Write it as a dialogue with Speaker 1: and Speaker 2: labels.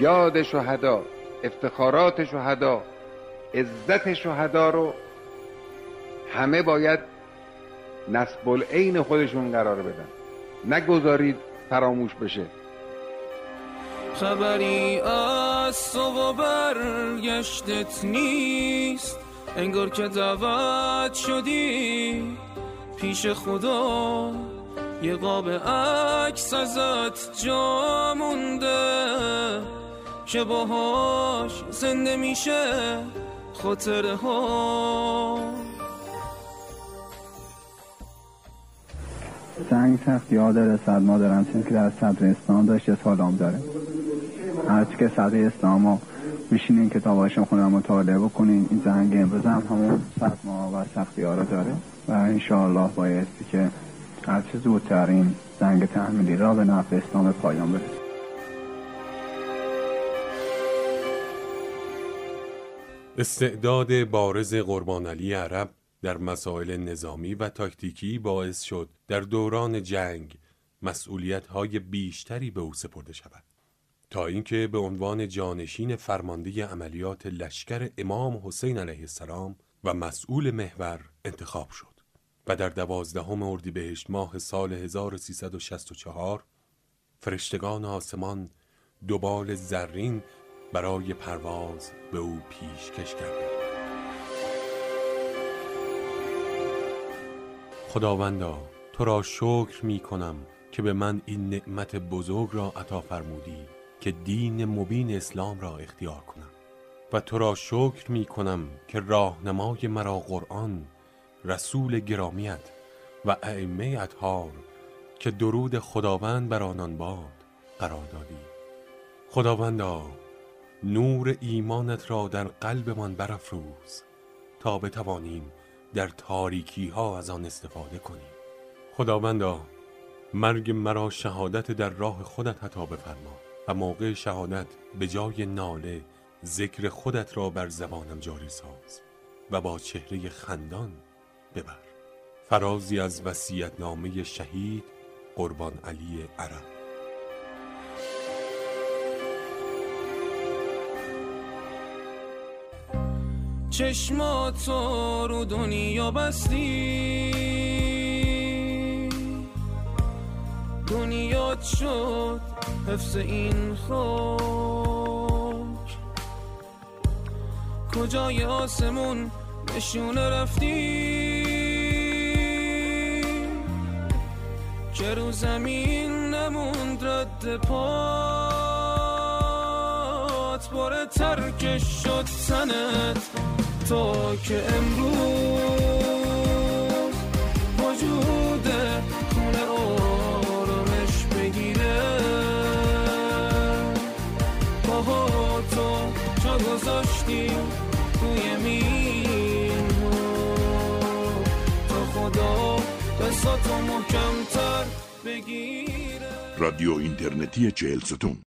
Speaker 1: یاد شهدا، افتخارات شهدا، عزت شهدا رو همه باید نسب العین خودشون قرار بدن، نگذارید فراموش بشه.
Speaker 2: خبری از تو و برگشتت نیست، انگار که دعوت شدی پیش خدا، یه قاب عکس ازت جا مونده که باهاش زنده میشه خاطره ها.
Speaker 3: جنگ سختی ها داره، صدما دارن چون که در صدر اسلام داشته سالام داره. هرچی که صدر اسلام ها میشینین کتاباشون خونه مطالعه بکنین، این جنگ امروز هم همون صدما و سختی ها رو داره و انشاءالله بایستی که هرچی زودتر این جنگ تحمیلی را به نفع اسلام پایان برسه.
Speaker 4: استعداد بارز قربانعلی عرب در مسائل نظامی و تاکتیکی باعث شد در دوران جنگ مسئولیت‌های بیشتری به او سپرده شود تا اینکه به عنوان جانشین فرمانده عملیات لشکر امام حسین علیه السلام و مسئول محور انتخاب شد و در 12 اردیبهشت ماه سال 1364 فرشتگان آسمان دوبال زرین برای پرواز به او پیشکش کردند. خداوندا تو را شکر می کنم که به من این نعمت بزرگ را عطا فرمودی که دین مبین اسلام را اختیار کنم و تو را شکر می کنم که راهنمای مرا قرآن، رسول گرامیت و ائمه اطهار که درود خداوند بر آنان باد قرار دادی. خداوندا نور ایمانت را در قلبمان برافروز تا بتوانیم در تاریکی ها از آن استفاده کنیم. خداوندا مرگ مرا شهادت در راه خودت عطا بفرما و موقع شهادت به جای ناله ذکر خودت را بر زبانم جاری ساز و با چهره خندان ببر. فرازی از وصیت‌نامه شهید قربانعلی عرب.
Speaker 2: چشماتو رو دنیا بستی، دنیات شد حفظ این خاک، کجای آسمون نشونه رفتی که رو زمین نموند رد پات، باره ترکش شد تنت تا که امروز وجود خونه آرامش بگیره. پاهاتو جا گذاشتی توی مین تا خدا بساتو محکمتر بگیره.
Speaker 5: رادیو اینترنتی 40 ستون